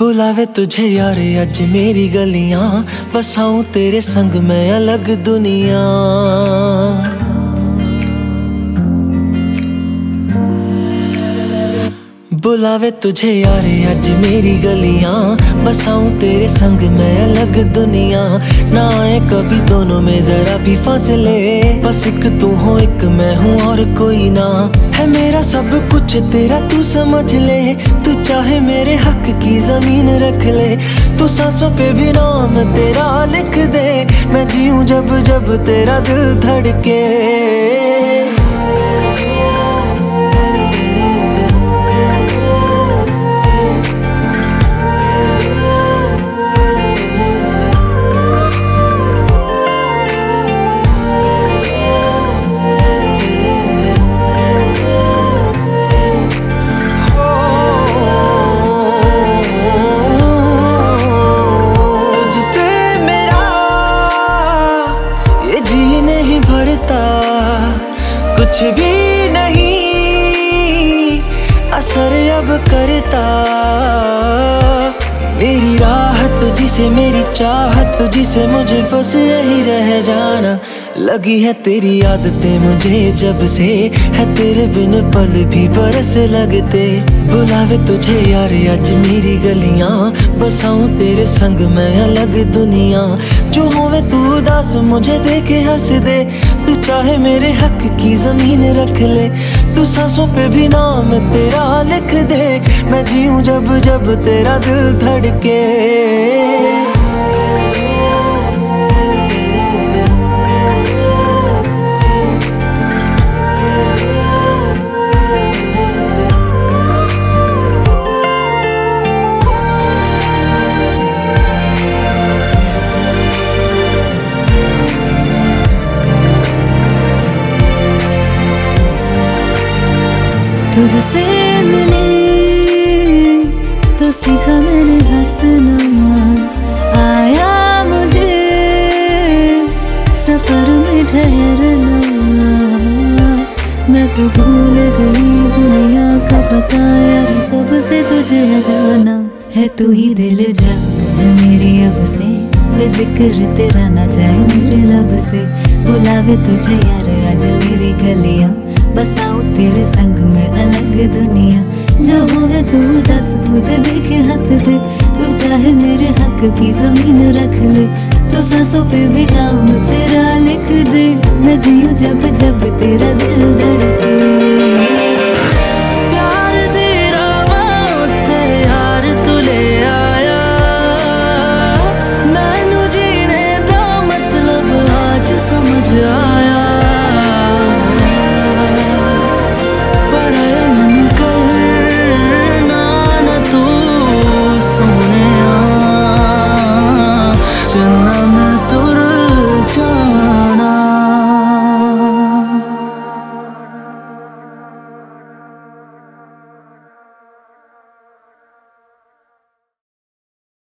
बुलावे तुझे यार अज मेरी गलियां, बसाऊं तेरे संग मैं अलग दुनिया। बुलावे तुझे यार अज मेरी गलियां, बसाऊं तेरे संग मैं अलग दुनिया। ना आए कभी दोनों में जरा भी फासले, बस एक तू हो एक मैं हूँ और कोई ना। है मेरा सब कुछ तेरा तू समझ ले, तू चाहे मेरे हक की जमीन रख ले। तू सांसों पे भी नाम तेरा लिख दे, मैं जीऊं जब जब तेरा दिल धड़के। कुछ भी नहीं असर अब करता, मेरी राह तुझी से मेरी चाहत तुझी से, मुझे बस यही रह जाना। लगी है तेरी आदतें मुझे जब से, है तेरे बिन पल भी बरस लगते। बुलावे तुझे यार अज मेरी गलियां, बसाऊं तेरे संग मैं अलग दुनिया। जो होवे तू उदास मुझे देखे हंस दे, तू चाहे मेरे हक की जमीन रख ले। तू सांसों पे भी नाम तेरा लिख दे, मैं जीऊं जब जब तेरा दिल धड़के। तुझसे मिली तो सीखा मैंने हंसना, आया मुझे सफर में ठहरना। मैं तो भूल गई दुनिया का पता यार, जब से तुझे जाना है। तू ही दिल जा मेरी अब से, वे जिक्र तेरा ना जाए मेरे लब से। बुलावे तुझे यार आज मेरी गलियां, बसाऊं तेरे संग में अलग दुनिया। जो होवे तू दस मुझे देखे हंस दे, तू चाहे मेरे हक की जमीन रख ले। तो सांसों पे भी नाम तेरा लिख दे, मैं जीऊं जब जब तेरा दिल धड़के।